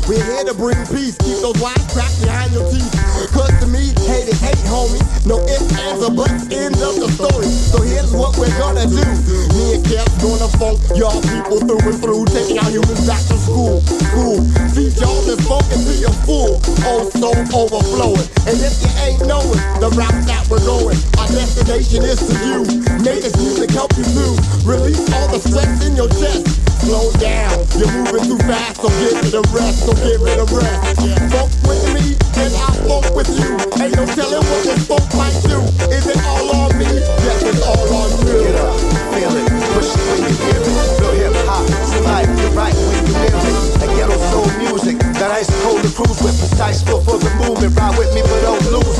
We're here to bring peace. Keep those wise cracks behind your teeth. Cause to me, hate is hate, homie. No ifs, ands, or buts, end of the story. So here's what we're gonna do. Me and Kev's gonna funk y'all people through and through. Taking our humans back to school. Feed y'all this funk until you're full. Oh, so overflowing. And if you ain't knowing the route that we're going, our destination is to you. May this music help you to release all the stress in your chest. Slow down, you're moving too fast, so give it a rest, so give it a rest. Funk with me, and I'll funk with you. Ain't no telling what this funk might do. Is it all on me? Yes, it's all on you. Get up, feel it, push it when you hear it. Feel hip-hop, tonight, you're right when you live it. That ghetto soul music, that ice cold to cruise with. Precise feel for the movement, ride with me but don't lose